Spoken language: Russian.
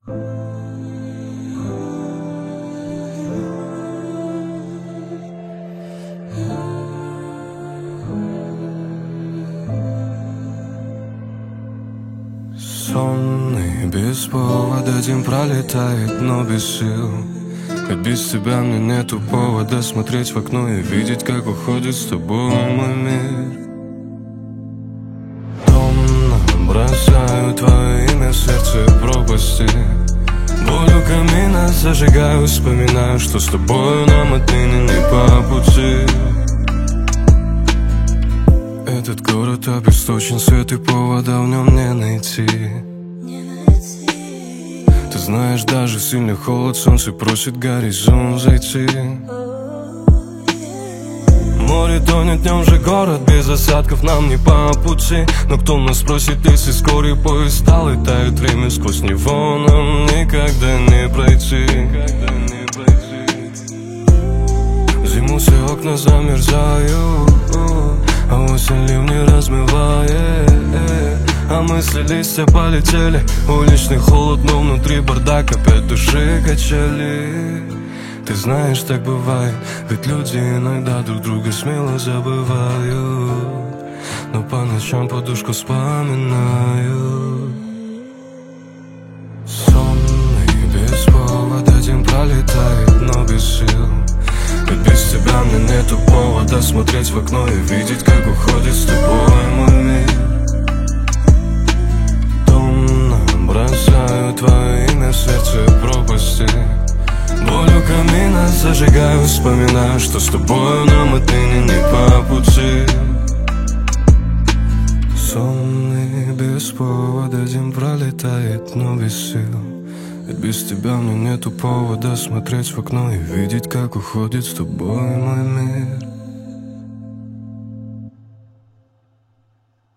Сонный, без повода день пролетает, но без сил. Ведь без тебя мне нету повода смотреть в окно и видеть, как уходит с тобой мой мир. Томно бросаю твое имя в сердце пропасти. Болью камина зажигаю, вспоминаю, что с тобою нам отныне не по пути. Этот город обесточен, свет и повода в нем не найти. Ты знаешь, даже сильный холод, солнце просит горизонт зайти. Море тонет, днем же город, без осадков нам не по пути. Но кто нас спросит, если скорый поезд стал и тает время, сквозь него нам никогда не пройти. Зиму все окна замерзают, а осень ливни размывает. А мысли листья полетели, уличный холод, но внутри бардак, опять души качели. Ты знаешь, так бывает, ведь люди иногда друг друга смело забывают, но по ночам подушку вспоминают. Сонный, без повода день пролетает, но без сил. Ведь без тебя мне нету повода смотреть в окно и видеть, как уходит с тобой мой мир. Томно бросаю твое имя в сердце пропасти. Болью камина зажигаю, вспоминаю, что с тобою нам отныне не по пути. Сонный, без повода день пролетает, но без сил. Ведь без тебя мне нету повода смотреть в окно и видеть, как уходит с тобой мой мир.